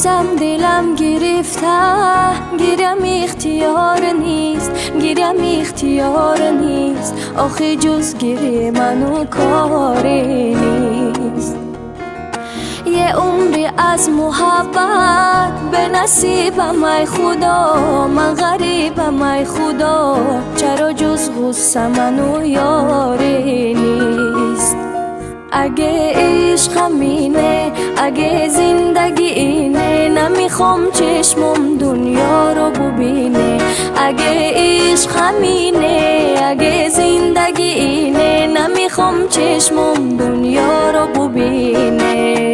هنوزم دلم گرفته، گیرم اختیار نیست آخه جز گیری منو کاری نیست. یه عمری از محبت به نصیبم ای خدا، من غریبم ای خدا، چرا جز غصه منو یاری نیست. اگه عشقم اینه، اگه زندگی اینه، نمیخوام چشمم دنیا رو ببینه. اگه عشقم اینه، اگه زندگی اینه، نمیخوام چشمم دنیا رو ببینه.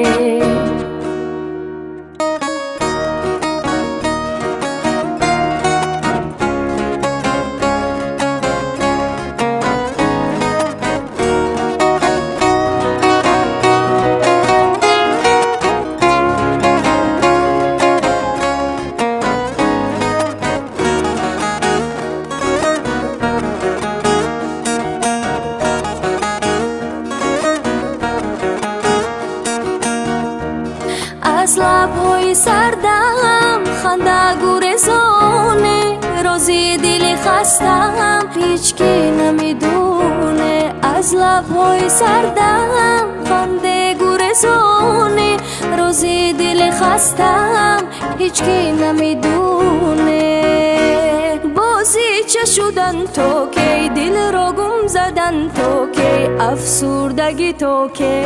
از لب‌های سردم خنده گریزونه، روزی دل خستم هیچکی نمیدونه. از لب‌های سردم خنده گریزونه، روزی دل خستم هیچکی نمیدونه. بازی چه شدن تو که، دل رو گم زدن تو که، افسردگی تو که.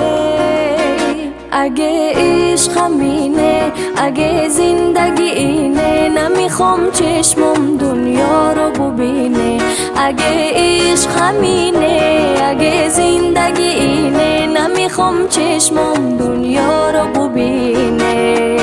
اگه عشقم اینه، اگه زندگی اینه، نمیخوام چشمم دنیا رو ببینه. اگه عشقم اینه، اگه زندگی اینه، نمیخوام چشمم دنیا رو ببینه.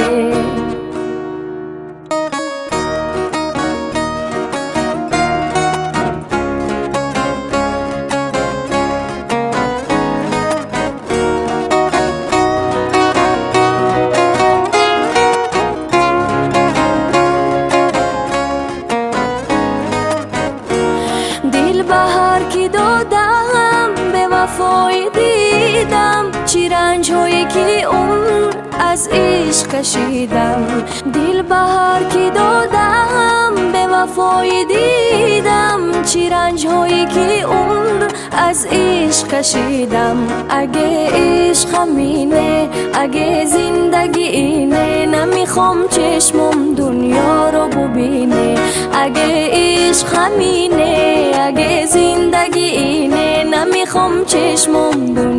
دل بهر که دادم به وفای دیدم، چی رنج هایی که عمر از عشق کشیدم. دل بهر که دادم به وفای دیدم، چی رنج هایی که عمر از عشق کشیدم. اگه عشقم اینه، اگه زندگی اینه، نمیخوام چشمم دنیا رو ببینه. اگه عشقم اینه، اگه زندگی اینه، نمیخوام چشمم دنیا